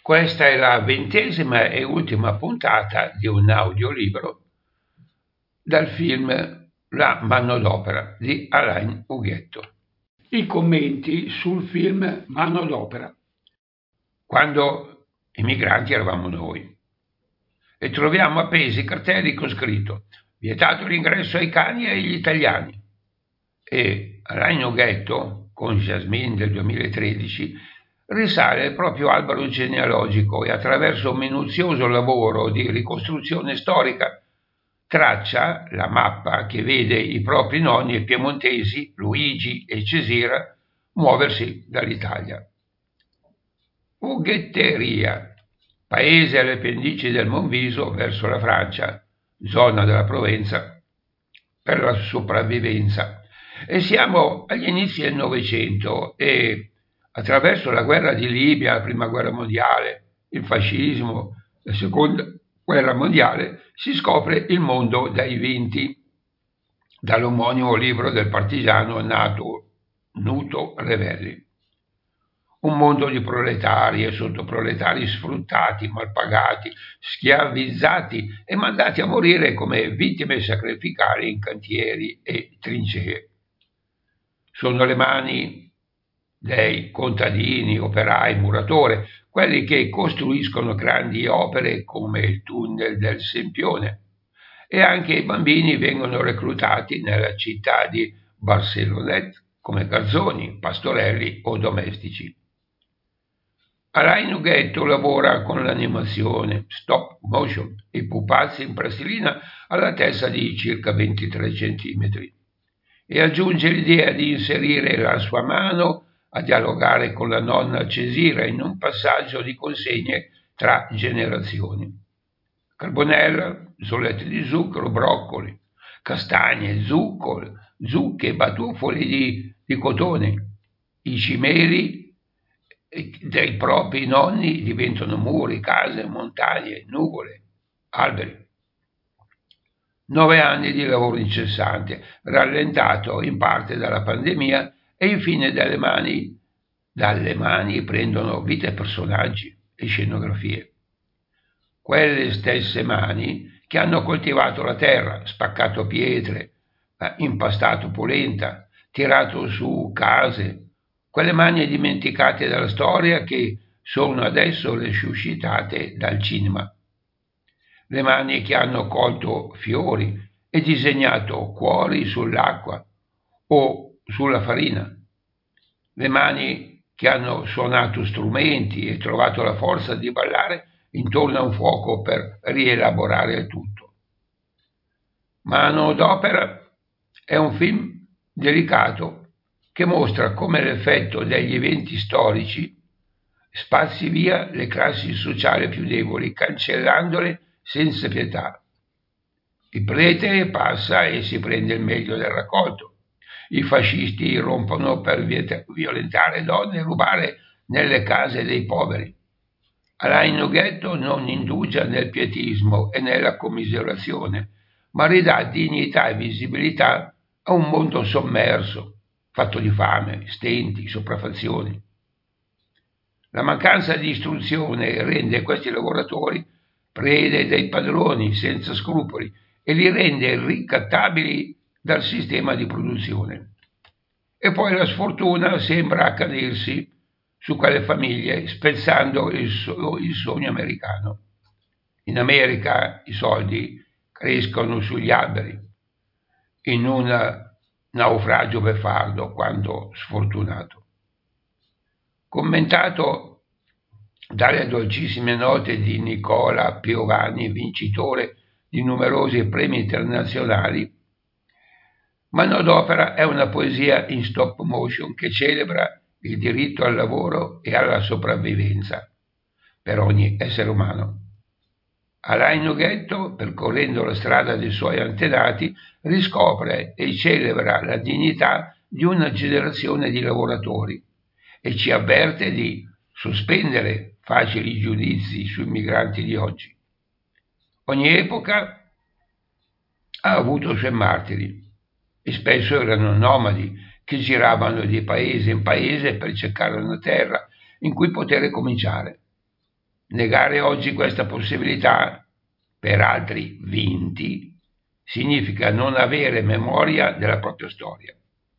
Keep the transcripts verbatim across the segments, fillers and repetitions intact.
Questa è la ventesima e ultima puntata di un audiolibro dal film La manodopera di Alain Huguetto. I commenti sul film Manodopera. Quando i migranti eravamo noi e troviamo appesi cartelli con scritto vietato l'ingresso ai cani e agli italiani, e Alain Huguetto con Jasmine del duemilatredici risale al proprio albero genealogico e attraverso un minuzioso lavoro di ricostruzione storica traccia la mappa che vede i propri nonni piemontesi, Luigi e Cesira, muoversi dall'Italia. Ughetteria, paese alle pendici del Monviso verso la Francia, zona della Provenza, per la sopravvivenza. E siamo agli inizi del Novecento e attraverso la guerra di Libia, la prima guerra mondiale, il fascismo, la seconda guerra mondiale, si scopre il mondo dai vinti, dall'omonimo libro del partigiano nato Nuto Revelli. Un mondo di proletari e sottoproletari sfruttati, malpagati, schiavizzati e mandati a morire come vittime sacrificali in cantieri e trincee. Sono le mani dei contadini, operai, muratori, quelli che costruiscono grandi opere come il tunnel del Sempione, e anche i bambini vengono reclutati nella città di Barcelonette come garzoni, pastorelli o domestici. Alain Huguetto lavora con l'animazione, stop motion e pupazzi in plastilina alla di circa ventitré centimetri e aggiunge l'idea di inserire la sua mano a dialogare con la nonna Cesira in un passaggio di consegne tra generazioni. Carbonella, zollette di zucchero, broccoli, castagne, zuccole, zucche, batuffoli di, di cotone. I cimeli dei propri nonni diventano muri, case, montagne, nuvole, alberi. Nove anni di lavoro incessante, rallentato in parte dalla pandemia, e infine dalle mani, dalle mani prendono vita personaggi e scenografie. Quelle stesse mani che hanno coltivato la terra, spaccato pietre, impastato polenta, tirato su case, quelle mani dimenticate dalla storia che sono adesso resuscitate dal cinema. Le mani che hanno colto fiori e disegnato cuori sull'acqua o sulla farina. Le mani che hanno suonato strumenti e trovato la forza di ballare intorno a un fuoco per rielaborare il tutto. Manodopera è un film delicato che mostra come l'effetto degli eventi storici spazzi via le classi sociali più deboli, cancellandole senza pietà. Il prete passa e si prende il meglio del raccolto. I fascisti irrompono per violentare donne e rubare nelle case dei poveri. Alain Huguetto non indugia nel pietismo e nella commiserazione, ma ridà dignità e visibilità a un mondo sommerso, fatto di fame, stenti, sopraffazioni. La mancanza di istruzione rende questi lavoratori prede dei padroni senza scrupoli e li rende ricattabili dal sistema di produzione. E poi la sfortuna sembra accadersi su quelle famiglie, spezzando il, so- il sogno americano. In America i soldi crescono sugli alberi, in un naufragio beffardo quando sfortunato. Commentato dalle dolcissime note di Nicola Piovani, vincitore di numerosi premi internazionali, Manodopera è una poesia in stop motion che celebra il diritto al lavoro e alla sopravvivenza per ogni essere umano. Alain Huguetto, percorrendo la strada dei suoi antenati, riscopre e celebra la dignità di una generazione di lavoratori e ci avverte di sospendere facili giudizi sui migranti di oggi. Ogni epoca ha avuto i suoi martiri e spesso erano nomadi che giravano di paese in paese per cercare una terra in cui poter cominciare. Negare oggi questa possibilità, per altri vinti, significa non avere memoria della propria storia.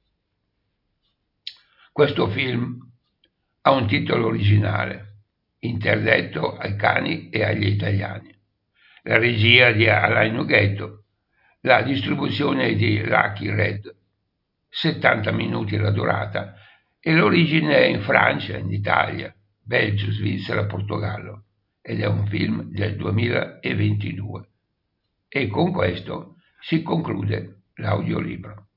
Questo film ha un titolo originale, interdetto ai cani e agli italiani. La regia di Alain Nughetto, la distribuzione di Lucky Red, settanta minuti la durata, e l'origine è in Francia, in Italia, Belgio, Svizzera, Portogallo, ed è un film del duemilaventidue. E con questo si conclude l'audiolibro.